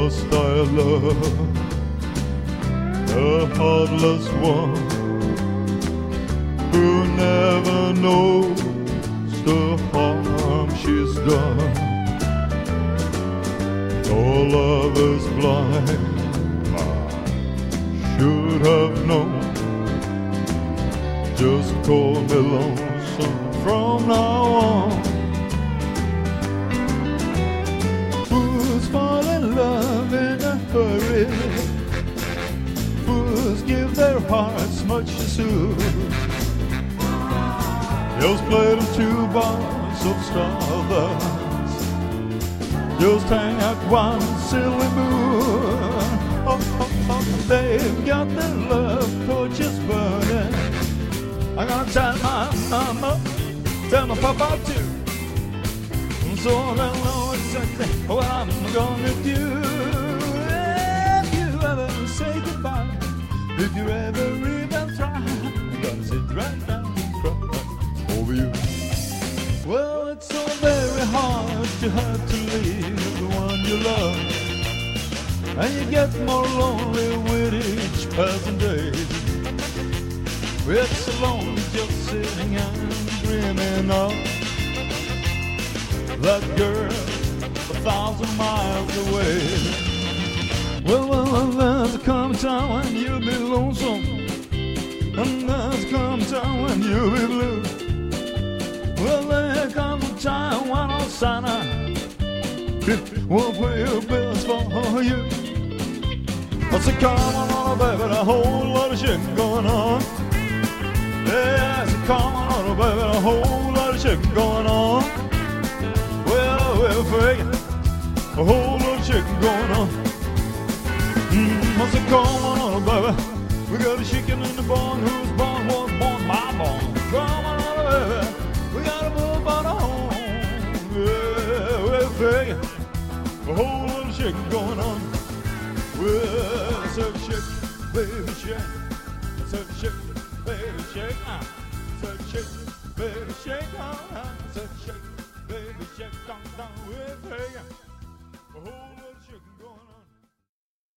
must I love a heartless one who never knows the harm she's done? All love is blind, I should have known. Just call me lonesome from now on. Fools fall in love in a hurry, fools give their hearts much to soothe. Just play the two bars of stardust, just hang out one silly moon. They've got their love torches burning. I'm gonna tell my mama, tell my papa too, so they'll know exactly what I'm gonna do. If you ever say goodbye, if you ever even try, I'm gonna sit right down and cry over you. Well, it's so very hard to have to leave the one you love, and you get more lonely with each passing day. It's so lonely just sitting and dreaming of that girl 1,000 miles away. Well, there's a come time when you'll be lonesome, and there's a come time when you'll be blue. Well, there comes a time when I'll sign up, won't pay your bills for you. I said, come on, baby, a whole lot of shit going on. Yes, come on, baby, a whole lot of shit going on. Well, we're faking a whole lot of shit going on. I said, come on, baby, we got a chicken in the barn whose barn was born my barn. Come on, baby, we gotta move on home. Yeah, we're faking a whole lot of shit going on. Well, I said, shake, baby, shake. I said, shake. Baby, shake, shake, baby, shake,